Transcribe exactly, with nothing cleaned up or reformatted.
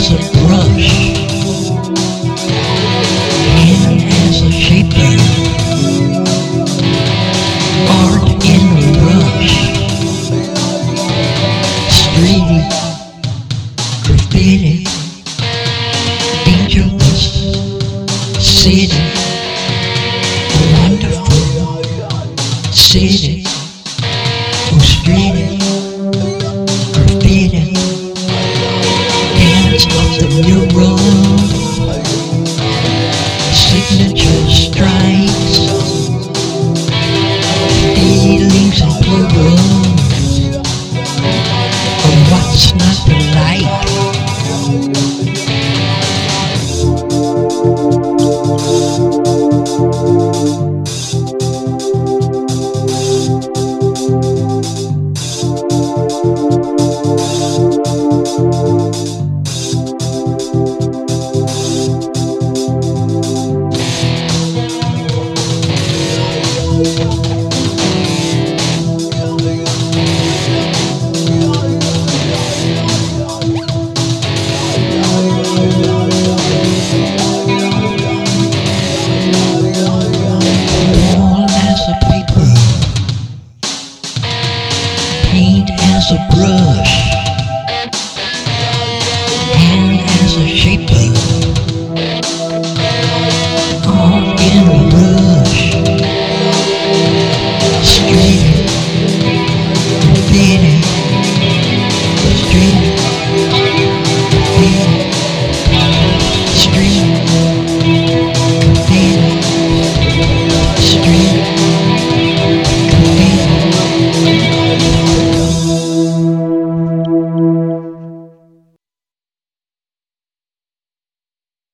has a brush, pen has a shaper, art in a rush, street, graffiti, dangerous city, a wonderful city, oh street, graffiti, dance of the mural, signature strikes, feelings and plural, oh what's not to like?